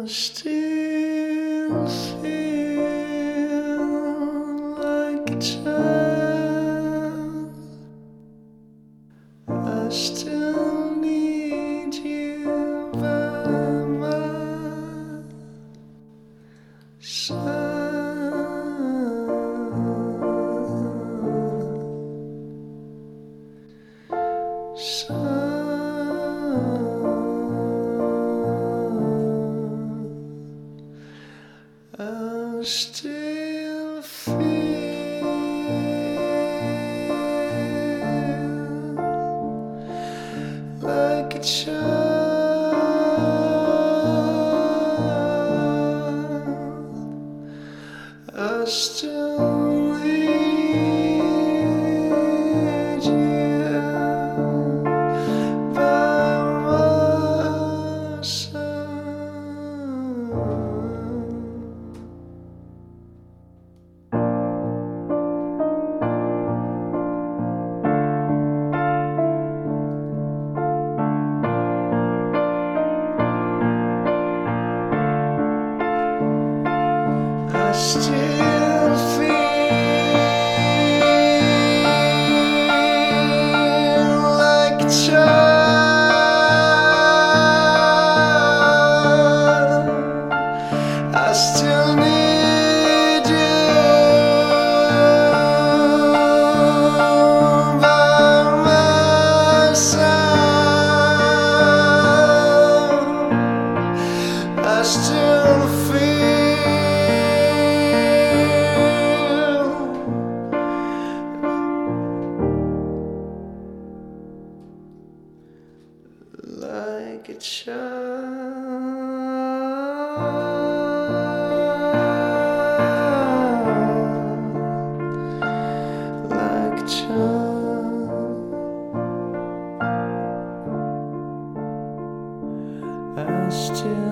still feel like a child. I still need you by my side. I still feel like a child. I still need you by my side. I still feel like a child. I still need you by my side. I still feel like a child, like a child. I still